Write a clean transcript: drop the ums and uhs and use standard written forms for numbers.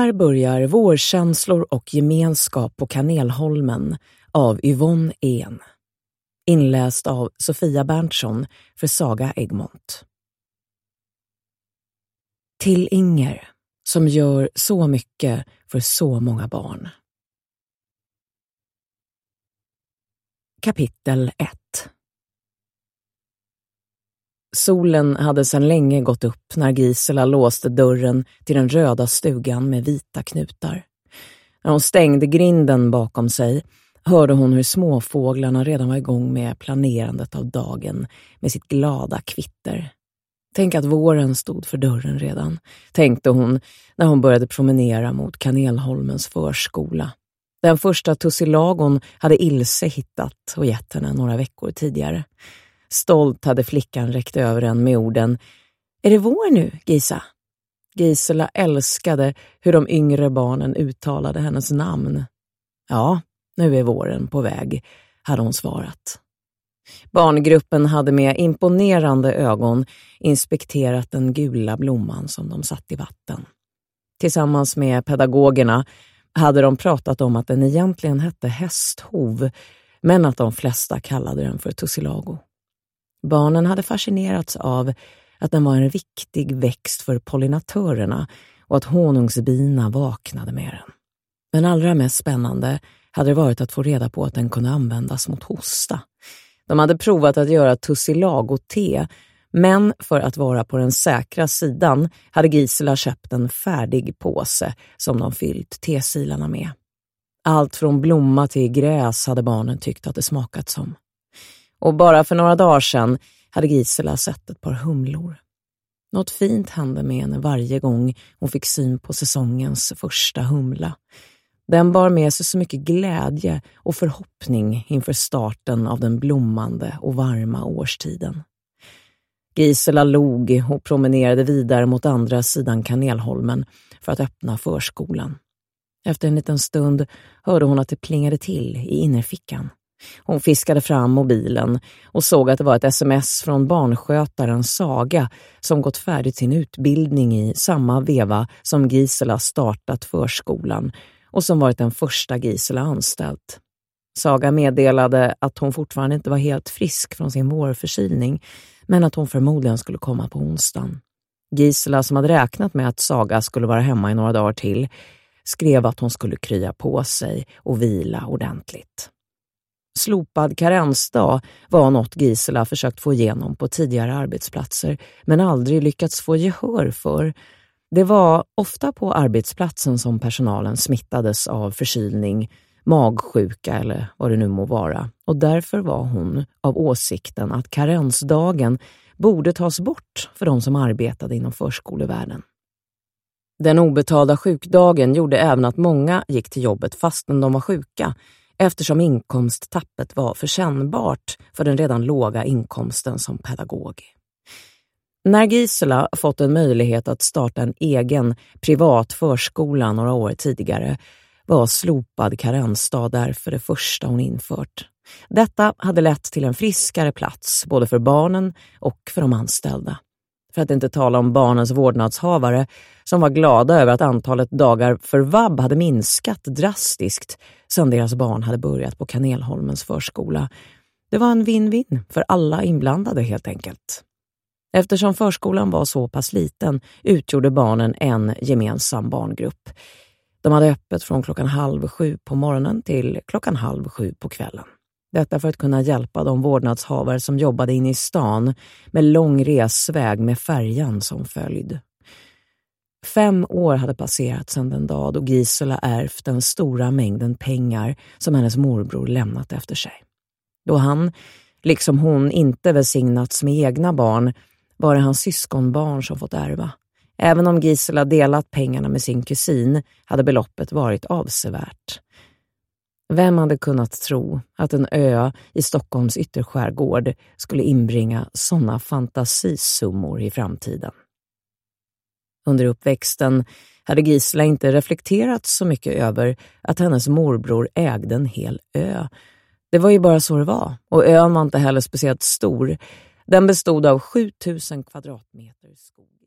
Här börjar Vårkänslor och gemenskap på Kanelholmen av Yvonne En. Inläst av Sofia Berntsson för Saga Egmont. Till Inger, som gör så mycket för så många barn. Kapitel 1. Solen hade sedan länge gått upp när Gisela låste dörren till den röda stugan med vita knutar. När hon stängde grinden bakom sig hörde hon hur småfåglarna redan var igång med planerandet av dagen med sitt glada kvitter. Tänk att våren stod för dörren redan, tänkte hon när hon började promenera mot Kanelholmens förskola. Den första tussilagon hade Ilse hittat och gett henne några veckor tidigare. Stolt hade flickan räckt över den med orden: "Är det vår nu, Gisa?" Gisela älskade hur de yngre barnen uttalade hennes namn. "Ja, nu är våren på väg", hade hon svarat. Barngruppen hade med imponerande ögon inspekterat den gula blomman som de satt i vatten. Tillsammans med pedagogerna hade de pratat om att den egentligen hette hästhov, men att de flesta kallade den för tussilago. Barnen hade fascinerats av att den var en viktig växt för pollinatörerna och att honungsbina vaknade med den. Men allra mest spännande hade det varit att få reda på att den kunde användas mot hosta. De hade provat att göra tussilago-te, men för att vara på den säkra sidan hade Gisela köpt en färdig påse som de fyllt tesilarna med. Allt från blomma till gräs hade barnen tyckt att det smakat som. Och bara för några dagar sedan hade Gisela sett ett par humlor. Något fint hände med henne varje gång hon fick syn på säsongens första humla. Den bar med sig så mycket glädje och förhoppning inför starten av den blommande och varma årstiden. Gisela log och promenerade vidare mot andra sidan Kanelholmen för att öppna förskolan. Efter en liten stund hörde hon att det plingade till i innerfickan. Hon fiskade fram mobilen och såg att det var ett sms från barnskötaren Saga som gått färdigt sin utbildning i samma veva som Gisela startat förskolan och som varit den första Gisela anställt. Saga meddelade att hon fortfarande inte var helt frisk från sin vårförkylning, men att hon förmodligen skulle komma på onsdagen. Gisela, som hade räknat med att Saga skulle vara hemma i några dagar till, skrev att hon skulle krya på sig och vila ordentligt. Slopad karensdag var något Gisela försökt få igenom på tidigare arbetsplatser, men aldrig lyckats få gehör för. Det var ofta på arbetsplatsen som personalen smittades av förkylning, magsjuka eller vad det nu må vara. Och därför var hon av åsikten att karensdagen borde tas bort för de som arbetade inom förskolevärlden. Den obetalda sjukdagen gjorde även att många gick till jobbet fastän de var sjuka, eftersom inkomsttappet var förkännbart för den redan låga inkomsten som pedagog. När Gisela fått en möjlighet att starta en egen privat förskola några år tidigare var slopad karensdag därför det första hon infört. Detta hade lett till en friskare plats både för barnen och för de anställda. För att inte tala om barnens vårdnadshavare som var glada över att antalet dagar för vab hade minskat drastiskt sedan deras barn hade börjat på Kanelholmens förskola. Det var en win-win för alla inblandade helt enkelt. Eftersom förskolan var så pass liten utgjorde barnen en gemensam barngrupp. De hade öppet från 6:30 på morgonen till 6:30 på kvällen. Detta för att kunna hjälpa de vårdnadshavare som jobbade inne i stan med lång resväg med färjan som följd. 5 år hade passerat sedan den dag då Gisela ärvt den stora mängden pengar som hennes morbror lämnat efter sig. Då han, liksom hon, inte välsignats med egna barn var det hans syskonbarn som fått ärva. Även om Gisela delat pengarna med sin kusin hade beloppet varit avsevärt. Vem hade kunnat tro att en ö i Stockholms ytterskärgård skulle inbringa sådana fantasisummor i framtiden? Under uppväxten hade Gisela inte reflekterat så mycket över att hennes morbror ägde en hel ö. Det var ju bara så det var, och ön var inte heller speciellt stor. Den bestod av 7000 kvadratmeter skog.